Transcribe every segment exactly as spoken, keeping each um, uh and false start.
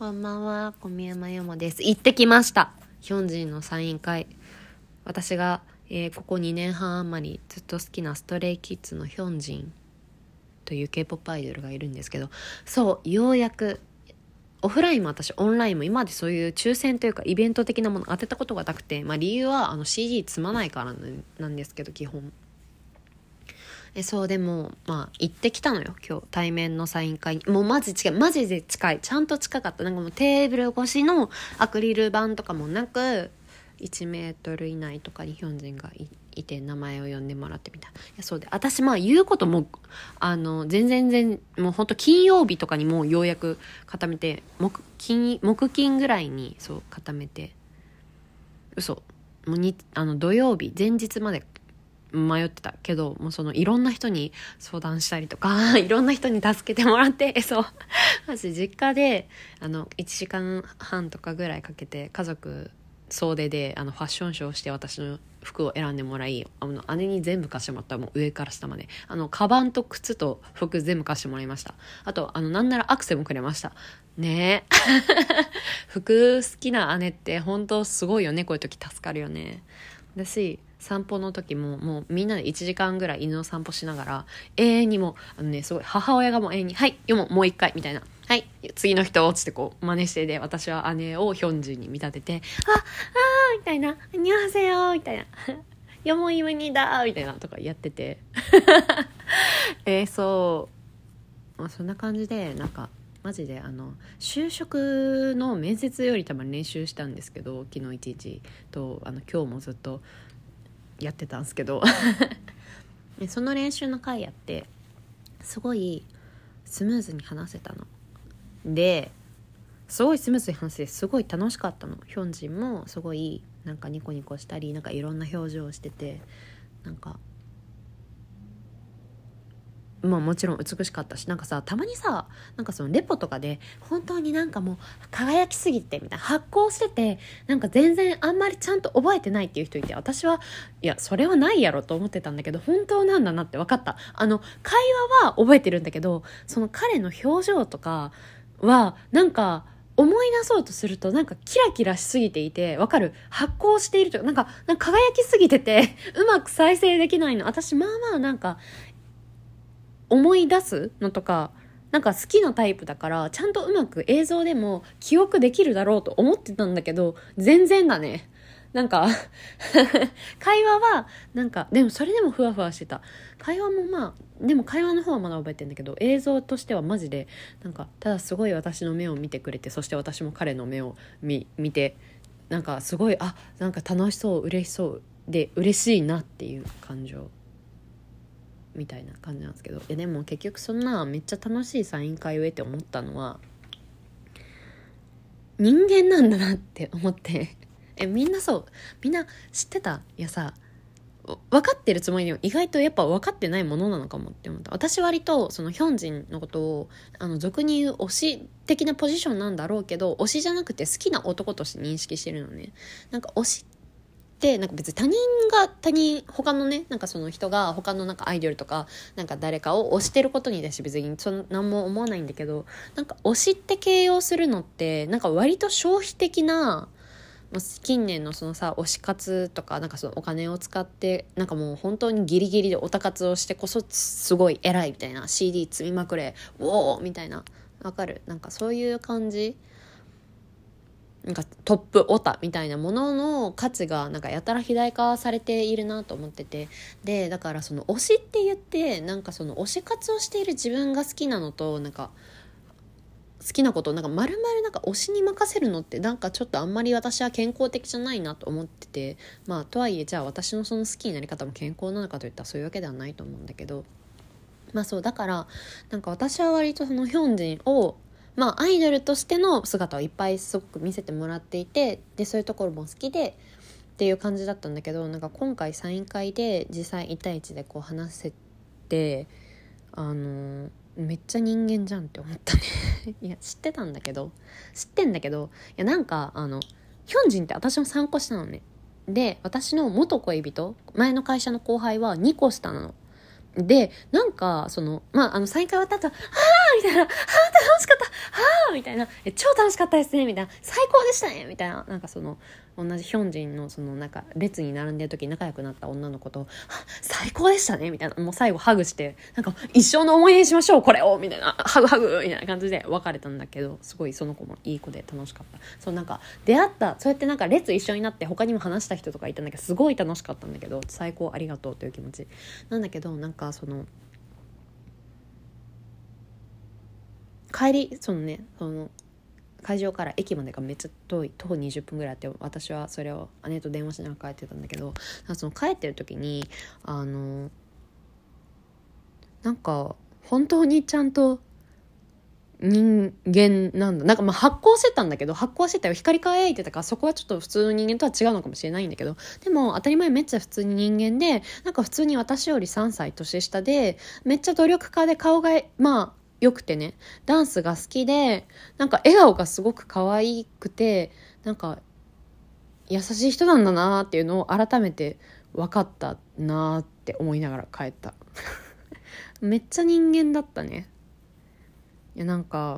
こんばんは、小宮山よもです。行ってきました。ヒョンジンのサイン会。私が、えーここにねんはん余りずっと好きなストレイキッズのヒョンジンという K-ポップ アイドルがいるんですけど、そうようやくオフラインも私オンラインも今までそういう抽選というかイベント的なもの当てたことがなくて、まあ理由はあの シーディー 積まないからなんですけど、基本えそうでもまあ行ってきたのよ、今日対面のサイン会に。もうマジ近い、マジで近い、ちゃんと近かった。なんかもうテーブル越しのアクリル板とかもなく、いちメートル以内とかにヒョンジンが い, いて名前を呼んでもらってみたいな。いやそうで、私まあ言うこともあの全然全もうほんと金曜日とかにもうようやく固めて、木金木金ぐらいにそう固めて、嘘もうにあの土曜日前日まで迷ってたけど、もうそのいろんな人に相談したりとかいろんな人に助けてもらって、そうマジ実家であのいちじかんはんとかぐらいかけて家族総出であのファッションショーして私の服を選んでもらい、あの姉に全部貸してもらった。もう上から下まであのカバンと靴と服全部貸してもらいました。あとあのなんならアクセもくれましたねえ服好きな姉って本当すごいよね。こういう時助かるよね。だし散歩の時ももうみんなでいちじかんぐらい犬の散歩しながら永遠にもあのねすごい母親がもう永遠にはいよももう一回みたいな、はい次の人をつってこう真似してで、私は姉をヒョンジンに見立ててああーみたいな、アニョハセヨみたいなよもいむにだみたいなとかやっててえー、そう、まあ、そんな感じでなんかマジであの就職の面接より多分練習したんですけど、昨日一日とあの今日もずっとやってたんですけどその練習の回やってすごいスムーズに話せたのですごいスムーズに話せてすごい楽しかったの。ヒョンジンもすごいなんかニコニコしたりなんかいろんな表情をしてて、なんかまあもちろん美しかったし、なんかさたまにさなんかそのレポとかで本当になんかもう輝きすぎてみたいな、発光しててなんか全然あんまりちゃんと覚えてないっていう人いて、私はいやそれはないやろと思ってたんだけど本当なんだなって分かった。あの会話は覚えてるんだけど、その彼の表情とかはなんか思い出そうとするとなんかキラキラしすぎていて、わかる、発光しているというかなんかなんか輝きすぎててうまく再生できないの。私まあまあなんか思い出すのとかなんか好きなタイプだから、ちゃんとうまく映像でも記憶できるだろうと思ってたんだけど全然だね。なんか会話はなんかでもそれでもふわふわしてた。会話もまあでも会話の方はまだ覚えてんだけど、映像としてはマジでなんかただすごい私の目を見てくれて、そして私も彼の目を 見, 見てなんかすごいあなんか楽しそう嬉しそうで嬉しいなっていう感情みたいな感じなんですけど、いやでも結局そんなめっちゃ楽しいサイン会を得て思ったのは人間なんだなって思ってえみんなそうみんな知ってた？いやさ分かってるつもりでも意外とやっぱ分かってないものなのかもって思った。私割とそのヒョンジンのことをあの俗に言う推し的なポジションなんだろうけど、推しじゃなくて好きな男として認識してるのね。なんか推しでなんか別に他人が他人他のねなんかその人が他のなんかアイドルとかなんか誰かを推してることに対して別にそん何も思わないんだけど、なんか推しって形容するのってなんか割と消費的な、近年のそのさ推し活とかなんかそのお金を使ってなんかもう本当にギリギリでオタ活をしてこそすごい偉いみたいな、 シーディー 積みまくれウォーみたいな、わかる、なんかそういう感じ、なんかトップオタみたいなものの価値がなんかやたら肥大化されているなと思ってて、でだからその推しって言ってなんかその推し活をしている自分が好きなのとなんか好きなことをなんか丸々なんか推しに任せるのってなんかちょっとあんまり私は健康的じゃないなと思ってて、まあとはいえじゃあ私のその好きになり方も健康なのかといったらそういうわけではないと思うんだけど、まあそうだからなんか私は割とそのヒョンジンをまあアイドルとしての姿をいっぱいすごく見せてもらっていて、でそういうところも好きでっていう感じだったんだけど、なんか今回サイン会で実際いち対いちでこう話せてあのめっちゃ人間じゃんって思ったねいや知ってたんだけど知ってんだけどいやなんかあのヒョンジンって私もさんこ下なのね。で私の元恋人前の会社の後輩はにこ下なので、なんかそのまああの再会終わった後あーみみたいな、はあ楽しかった、はあみたいな、え超楽しかったですねみたいな、最高でしたねみたいな、なんかその同じヒョンジンのそのなんか列に並んでる時に仲良くなった女の子と、は最高でしたねみたいな、もう最後ハグして、なんか一生の思い出にしましょうこれをみたいな、ハグハグみたいな感じで別れたんだけど、すごいその子もいい子で楽しかった。そうなんか出会ったそうやってなんか列一緒になって他にも話した人とかいたんだけど、すごい楽しかったんだけど、最高ありがとうという気持ちなんだけど、なんかその帰りそのねその会場から駅までがめっちゃ遠い、徒歩にじゅっぷんぐらいあって、私はそれを姉と電話しながら帰ってたんだけど、その帰ってる時にあのなんか本当にちゃんと人間なんだ、なんかまあ発光してたんだけど、発光してたよ、光り輝いてたから、そこはちょっと普通の人間とは違うのかもしれないんだけど、でも当たり前めっちゃ普通に人間で、なんか普通に私よりさんさい年下で、めっちゃ努力家で顔がまあよくてね、ダンスが好きで、なんか笑顔がすごく可愛くて、なんか優しい人なんだなっていうのを改めて分かったなって思いながら帰っためっちゃ人間だったね。いやなんか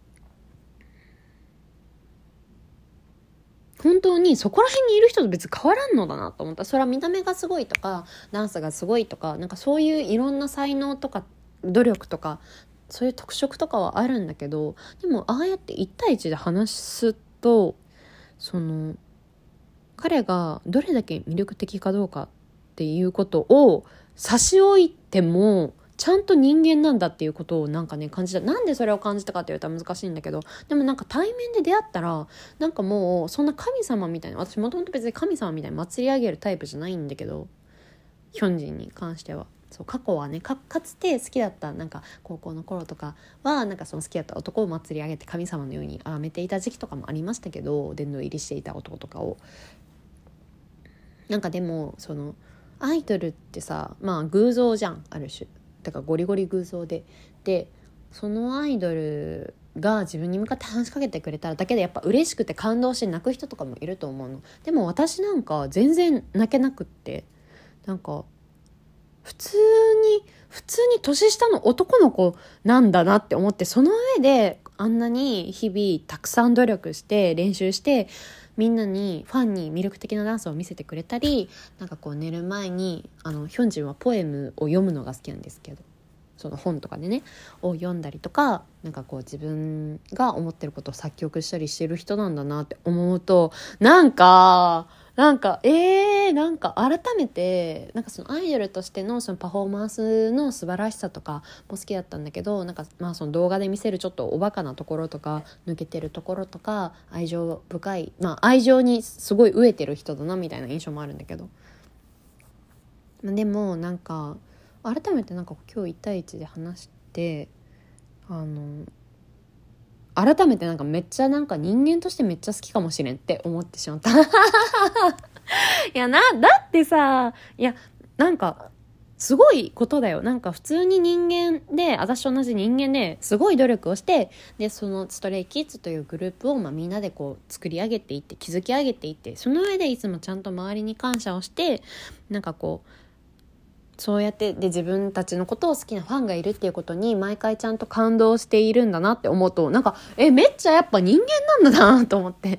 本当にそこら辺にいる人と別に変わらんのだなと思った。それは見た目がすごいとかダンスがすごいとか、なんかそういういろんな才能とか努力とかそういう特色とかはあるんだけど、でもああやって一対一で話すと、その彼がどれだけ魅力的かどうかっていうことを差し置いてもちゃんと人間なんだっていうことをなんかね感じた。なんでそれを感じたかって言うと難しいんだけど、でもなんか対面で出会ったらなんかもうそんな神様みたいな、私もともと別に神様みたいに祭り上げるタイプじゃないんだけど、ヒョンジンに関してはそう過去はね か, かつて好きだったなんか高校の頃とかはなんかその好きだった男を祭り上げて神様のように崇めていた時期とかもありましたけど、殿堂入りしていた男とかをなんかでもそのアイドルってさ、まあ偶像じゃんある種、だからゴリゴリ偶像ででそのアイドルが自分に向かって話しかけてくれただけでやっぱ嬉しくて感動して泣く人とかもいると思うの。でも私なんか全然泣けなくって、なんか普通に普通に年下の男の子なんだなって思って、その上であんなに日々たくさん努力して練習してみんなにファンに魅力的なダンスを見せてくれたり、なんかこう寝る前にあのヒョンジンはポエムを読むのが好きなんですけど、その本とかでねを読んだりとか、なんかこう自分が思ってることを作曲したりしてる人なんだなって思うと、なんかなんかえー、なんか改めてなんかそのアイドルとしてのそのパフォーマンスの素晴らしさとかも好きだったんだけど、なんかまあその動画で見せるちょっとおバカなところとか抜けてるところとか愛情深い、まあ愛情にすごい飢えてる人だなみたいな印象もあるんだけど、でもなんか改めてなんか今日いち対いちで話してあの改めてなんかめっちゃなんか人間としてめっちゃ好きかもしれんって思ってしまったいやな、だってさ、いやなんかすごいことだよ。なんか普通に人間で、私と同じ人間ですごい努力をして、でそのストレイキッズというグループをまあみんなでこう作り上げていって築き上げていって、その上でいつもちゃんと周りに感謝をして、なんかこうそうやってで自分たちのことを好きなファンがいるっていうことに毎回ちゃんと感動しているんだなって思うと、なんかえめっちゃやっぱ人間なんだなと思って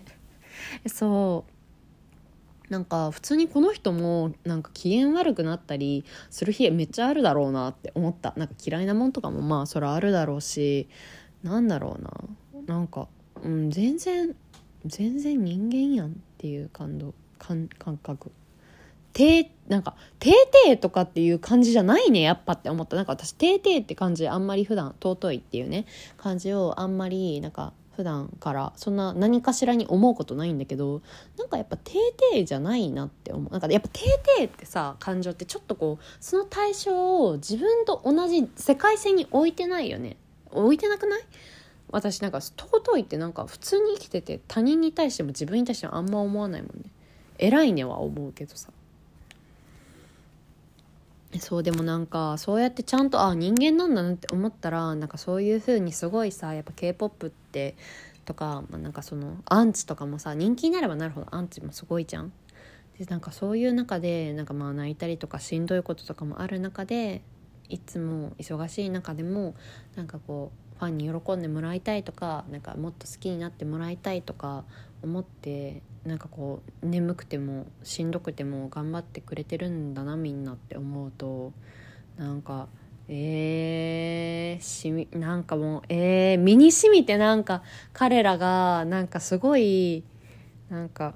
そうなんか普通にこの人もなんか機嫌悪くなったりする日めっちゃあるだろうなって思った。なんか嫌いなもんとかもまあそれあるだろうし、なんだろうな、なんか、うん、全然全然人間やんっていう感動感感覚てなんかてーてーとかっていう感じじゃないねやっぱって思った。なんか私てーてーって感じあんまり普段尊いっていうね感じをあんまりなんか普段からそんな何かしらに思うことないんだけど、なんかやっぱてーてーじゃないなって思う。なんかやっぱてーてーってさ感情ってちょっとこうその対象を自分と同じ世界線に置いてないよね。置いてなくない？私なんか尊いってなんか普通に生きてて他人に対しても自分に対してもあんま思わないもんね。偉いねは思うけどさ。そうでもなんかそうやってちゃんとあ人間なんだなって思ったら、なんかそういう風にすごいさやっぱ K-ポップ ってとか、まあ、なんかそのアンチとかもさ人気になればなるほどアンチもすごいじゃん。でなんかそういう中でなんかまあ泣いたりとかしんどいこととかもある中で、いつも忙しい中でもなんかこファンに喜んでもらいたいとか、なんかもっと好きになってもらいたいとか思って、なんかこう眠くてもしんどくても頑張ってくれてるんだなみんなって思うと、なんかえー、しみなんかもうえー、身にしみて、なんか彼らがなんかすごいなんか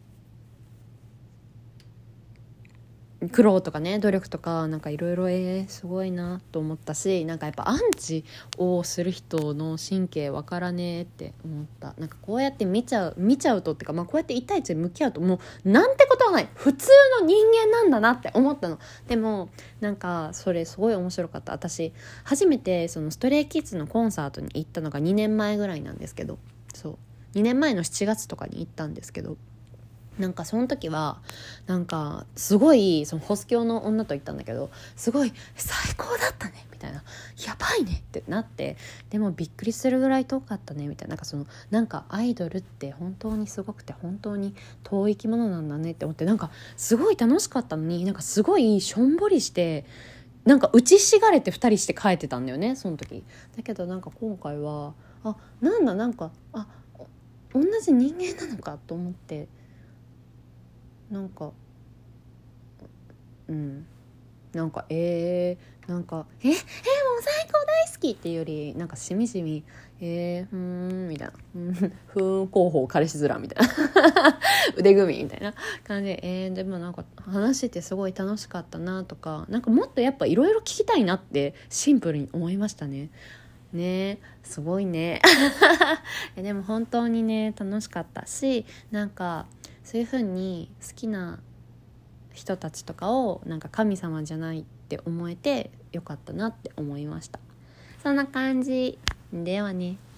苦労とかね、努力とかなんかいろいろえーすごいなと思ったし、なんかやっぱアンチをする人の神経わからねえって思った。なんかこうやって見ちゃう見ちゃうとってか、まあこうやって一対一で向き合うともうなんてことはない、普通の人間なんだなって思ったの。でもなんかそれすごい面白かった。私初めてそのストレイキッズのコンサートに行ったのがにねんまえぐらいなんですけど、そうにねんまえのしちがつとかに行ったんですけど、なんかその時はなんかすごいそのホス教の女と行ったんだけど、すごい最高だったねみたいな、やばいねってなって、でもびっくりするぐらい遠かったねみたいな、なんかそのなんかアイドルって本当にすごくて本当に遠い生き物なんだねって思って、なんかすごい楽しかったのに、なんかすごいしょんぼりして、なんか打ちひしがれてふたりして帰ってたんだよねその時。だけどなんか今回はあなんだなんかあ同じ人間なのかと思って、なんかうんなんかえー、なんかええー、もう最高大好きっていうより、なんかしみじみえー、ふーんみたいな、うんふーん広報彼氏面みたいな腕組みみたいな感じで、えー、でもなんか話しててすごい楽しかったなとか、なんかもっとやっぱいろいろ聞きたいなってシンプルに思いましたね。ねすごいねでも本当にね楽しかったし、なんかそういう風に好きな人たちとかをなんか神様じゃないって思えてよかったなって思いました。そんな感じではね。